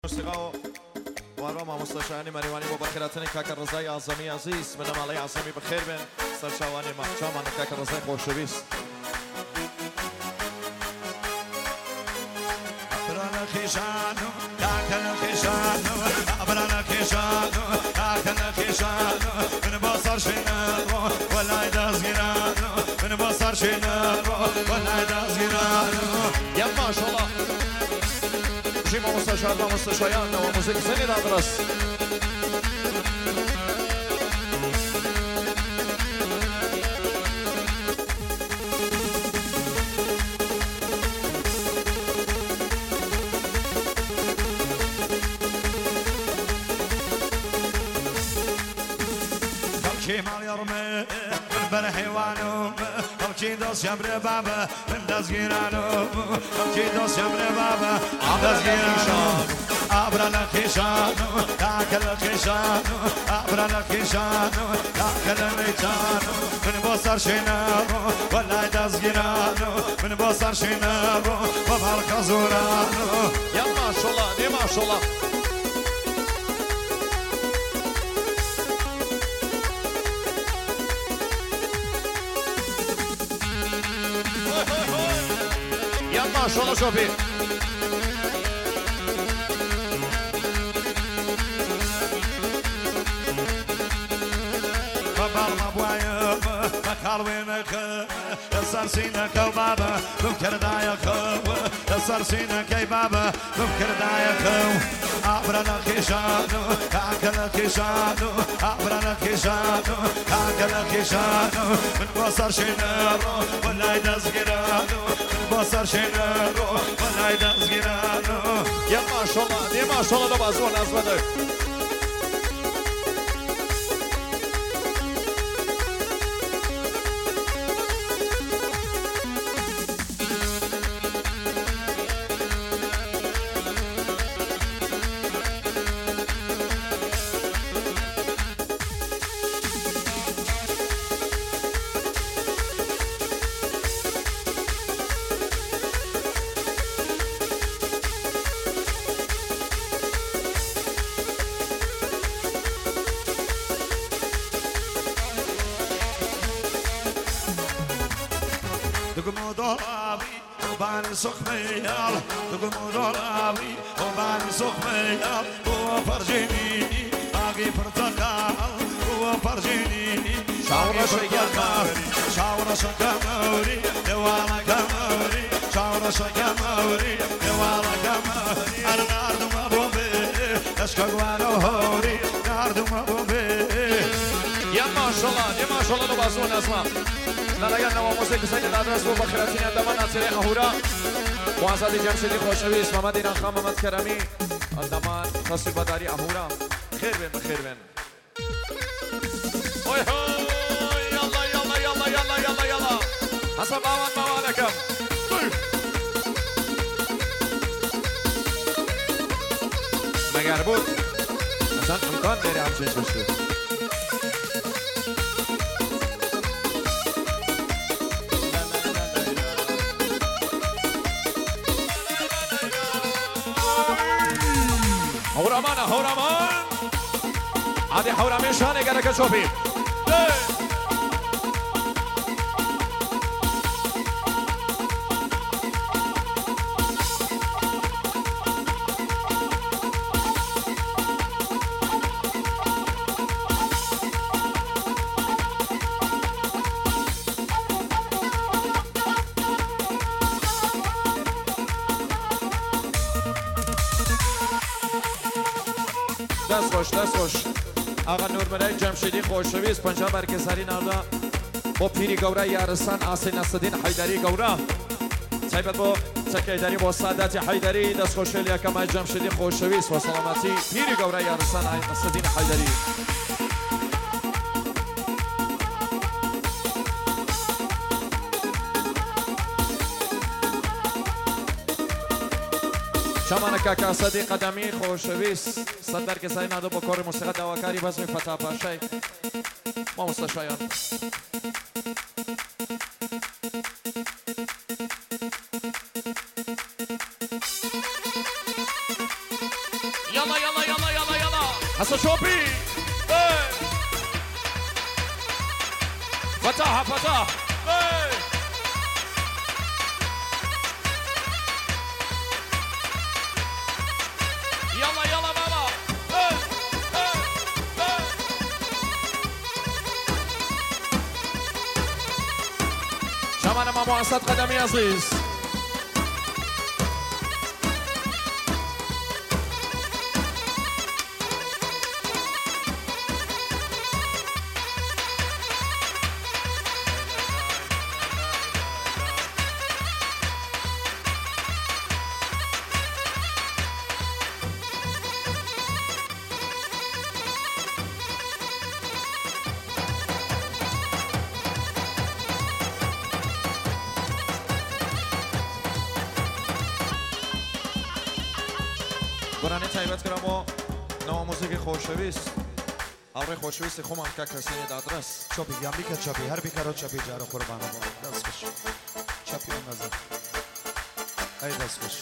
موسیقى و آرام مستشارانی مریوانی با بخیراتنی کاک رضای اعظمی عزیز من مالی اعظمی بخیر بین سرچوانی محکم من کاک رضای خوشویست أبرنا خشانو كاكنا خشانو أبرنا خشانو كاكنا خشانو من بصر شنو ولا يدزغرانو من بصر شنو ولا يدزغرانو يا ما شاء الله جيما مستشار و مستشاران و موزیک زنی دادرس مال يرمي من برحيوانو خلشي دوس يمر بابا من دزغيرانو خلشي دوس يمر بابا دزغيرانو أبرنا خشانو كاكل خشانو أبرنا خشانو كاكل ريتانو من بصر شنارو ولا دزغيرانو من بصر شنارو ومالك زورانو يا ما شاء الله دي ما شاء الله ما شاء الله شوفي بابا مبوايا مكال وينك يصر سينك وبابا بمكر دايك يصر سينك يا بابا بمكر دايك أبرنا خشانو كاكل خشانو أبرنا خشانو كاكل خشانو من بصر شنارو ولا يدزغرانو من بصر شنارو ولا يدزغرانو يا ما شاء الله دي ما شاء الله بازون أزمدك دقمو دولابي وباني سخميال دقمو دولابي وباني سخميال هو فرجيني باقي برتقال هو فرجيني شاورا شكاموري شاورا شكاموري دوالا كاموري شاورا شكاموري دوالا كاموري أنا ناردو مبوبي أشكاقوانو هوري ناردو مبوبي يا ما شاء الله دي ما شاء الله بازون أزمة نريان نوا موسیقی زنی دادرس و بخیراتین اندمان ناصری اهورا و آزادی جمشیدی خوشویست محمد اینان خان محمد کرمی اندمان تصویر بداری اهورا خیر بین بخیر بین اوی هوی یلا یلا یلا یلا یلا یلا حسن باوان موالکم مگر بود اصلا امکان داری همچین ششتی هورامان عادي هورامان شانه گره شوفي دست خوش آقا نورملای جمشیدی خوشویست پنجاب برکزاری ناردا با پیری گوره یارستان آسین نصدین حیدری گوره سایبت با سکیدری با سعادت حیدری دست خوشویل یکم جمشیدی خوشویست و سلامتی پیری گوره یارستان نصدین حیدری شمان کاکا صدیق قدمی خوشویست صدر که سعی نادو با کار موسیقی دواکاری بزمی فتح پاشای ما مستشایان حسن شوبي فتح فتح يلا يلا بابا شمان مامو اسد قدمی عزیز برانی تایبت کرم و نو موسیقی خوشویست آوری خوشویستی خوم که کسی ندادرس چوبی یامی که چوبی هر بیکارو چوبی جارو قربانو دست خوش چوبی اون نزد ای دست خوش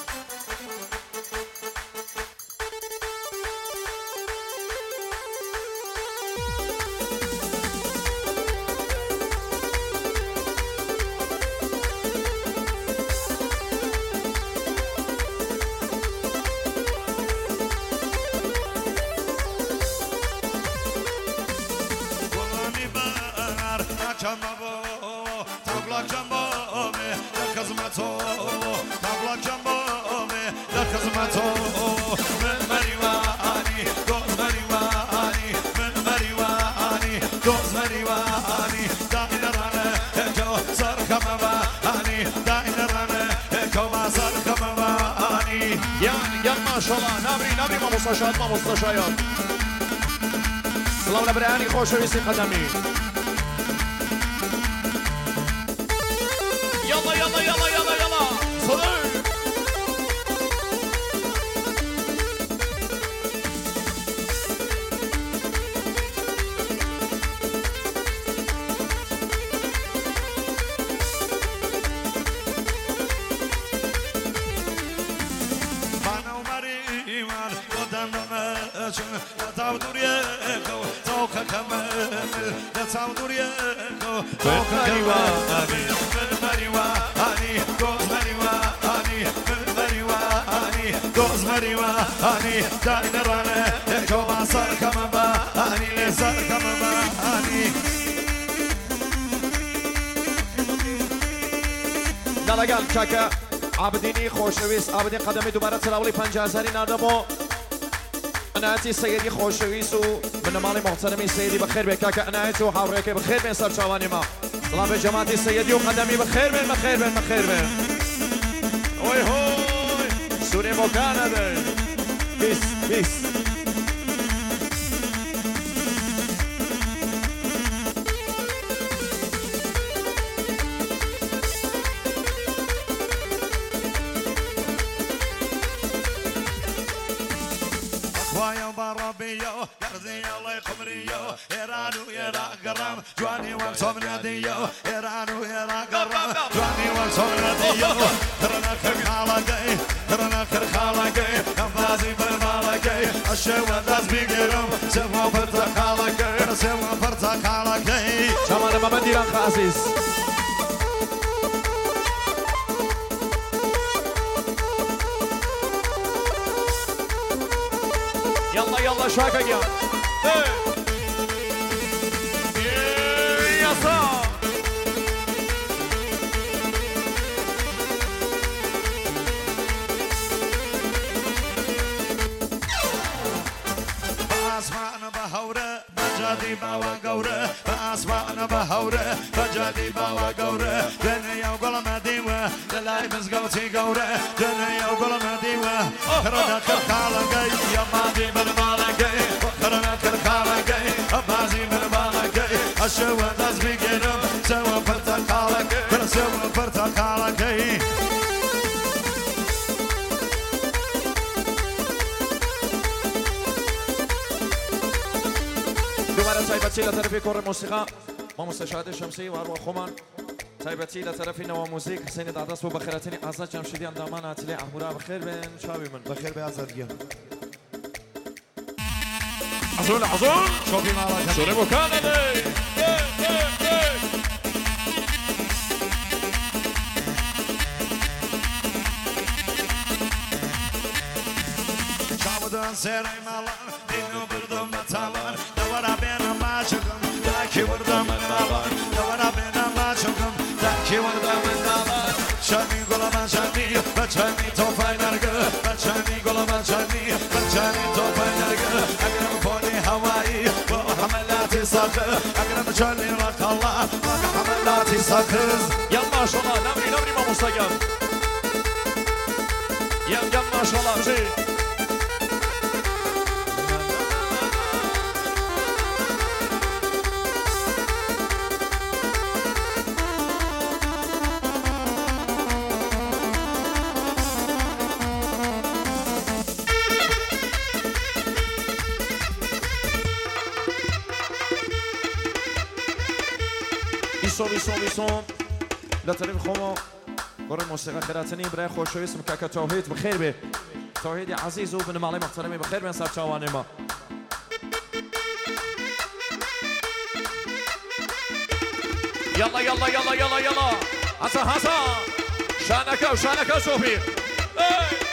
نبری ما مستشاید سلام لبرانی خوشویستی قدمی یلا یلا یلا یلا یلا صدای دلگل چکه عبدینی خوشویست عبدین قدمی دوباره تراولی 50,000 نردمو انایتی سیدی خوشویست و بنمالی محترمی سیدی بخیر بکه انایتی و حوره که بخیر بین سرچوانی ما سلام به جماعتی سیدی و قدمی بخیر بین بخیر بین بخیر بین اوی هوی سوری مکانه بین بیس بیس جواني وانصوم ناديو إيرانو إيران قرم جواني وانصوم ناديو ترنا كرخالقي ترنا كرخالقي نفازي بالمالقي الشوى داز بيقرم سوى فرتخالقي سوى فرتخالقي شمان ما بديران خاسيس يلا يلا شاكا يا بجادي باوا قورة بأسوانا بهورة بجادي باوا قورة دنيا وقول مديوة دلاي بزقوتي قورة دنيا وقول مديوة خرنا كرخالقي يا مادي بالمالقي خرنا كرخالقي أبازي بالمالقي الشوى داز بيقرم سوى فرتخالقي سوى فرتخالقي تایبتی لطرفی کور موسیقی ما مستشاهد شمسی و ارواح خومان تایبتی لطرفی نوا موزیک حسین داداس و بخیراتینی آزاد جمشیدی اندامان عاتلی احمورا بخیر بین شابی من بخیر به آزاد گیم حزون حزون شوفي مالك سوري مكانه شابدان سيري مالان دينو بردم متالان دورا بينا ما شكم داكي وردا من دالان دورا بينا ما شكم داكي وردا من دالان شاني قولا من شاني بچاني توفاي نرگه بچاني قولا من شاني بچاني توفاي نرگه اگرم فوني هوائي وحملاتي صاخر اگرم جاني رق الله وحملاتي صاخر يا ما شاء الله نمري ما مستقم يا ما شاء الله جي ویسون لطرف خوما برای موسیقی خیراتنی برای خوشویست مکاک توحید بخیر به توحید عزیز و بن مالی محترمی بخیر به انصار چاوانی ما يلا يلا يلا يلا يلا حسن حسن شانك وشانك صوفي